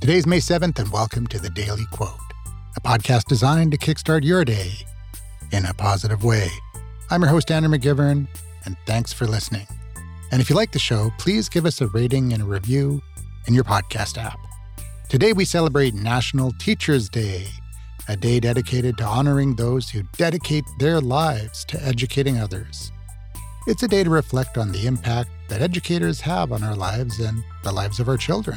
Today's May 7th, and welcome to the Daily Quote, a podcast designed to kickstart your day in a positive way. I'm your host, Andrew McGivern, and thanks for listening. And if you like the show, please give us a rating and a review in your podcast app. Today we celebrate National Teachers Day, a day dedicated to honoring those who dedicate their lives to educating others. It's a day to reflect on the impact that educators have on our lives and the lives of our children.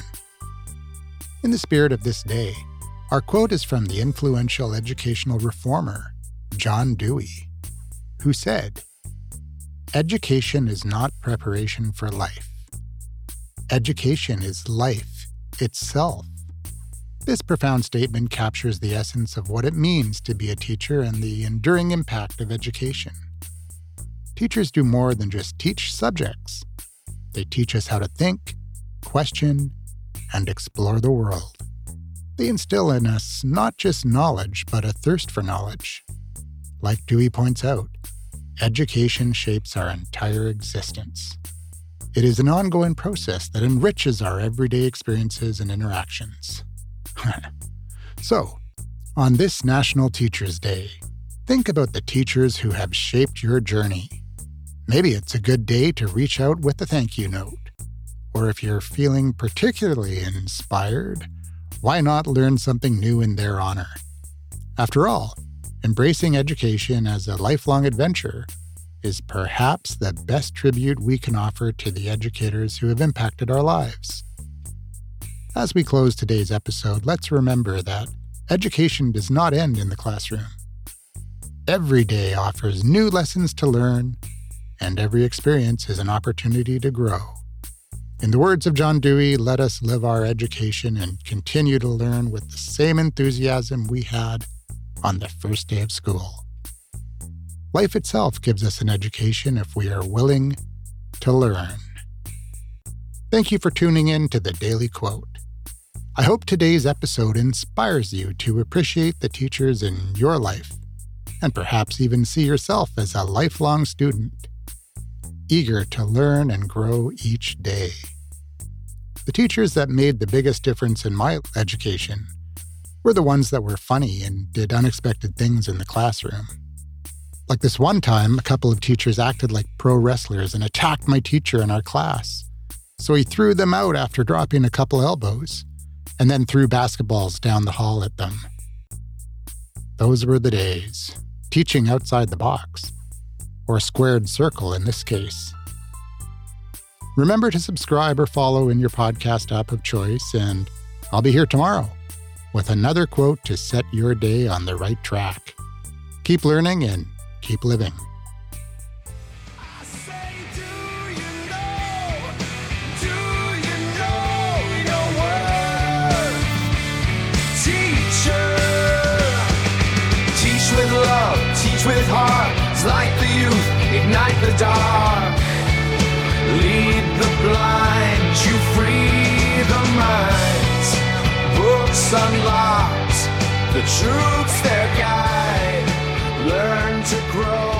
In the spirit of this day, our quote is from the influential educational reformer, John Dewey, who said, "Education is not preparation for life. Education is life itself." This profound statement captures the essence of what it means to be a teacher and the enduring impact of education. Teachers do more than just teach subjects. They teach us how to think, question, and explore the world. They instill in us not just knowledge, but a thirst for knowledge. Like Dewey points out, education shapes our entire existence. It is an ongoing process that enriches our everyday experiences and interactions. So, on this National Teachers Day, think about the teachers who have shaped your journey. Maybe it's a good day to reach out with a thank you note. Or if you're feeling particularly inspired, why not learn something new in their honor? After all, embracing education as a lifelong adventure is perhaps the best tribute we can offer to the educators who have impacted our lives. As we close today's episode, let's remember that education does not end in the classroom. Every day offers new lessons to learn, and every experience is an opportunity to grow. In the words of John Dewey, let us live our education and continue to learn with the same enthusiasm we had on the first day of school. Life itself gives us an education if we are willing to learn. Thank you for tuning in to the Daily Quote. I hope today's episode inspires you to appreciate the teachers in your life, and perhaps even see yourself as a lifelong student, eager to learn and grow each day. The teachers that made the biggest difference in my education were the ones that were funny and did unexpected things in the classroom. Like this one time, a couple of teachers acted like pro wrestlers and attacked my teacher in our class. So he threw them out after dropping a couple elbows, and then threw basketballs down the hall at them. Those were the days. Teaching outside the box. Or a squared circle in this case. Remember to subscribe or follow in your podcast app of choice, and I'll be here tomorrow with another quote to set your day on the right track. Keep learning and keep living. With love, teach with heart, light the youth, ignite the dark. Lead the blind, you free the minds. Books unlocked, the truth's their guide. Learn to grow.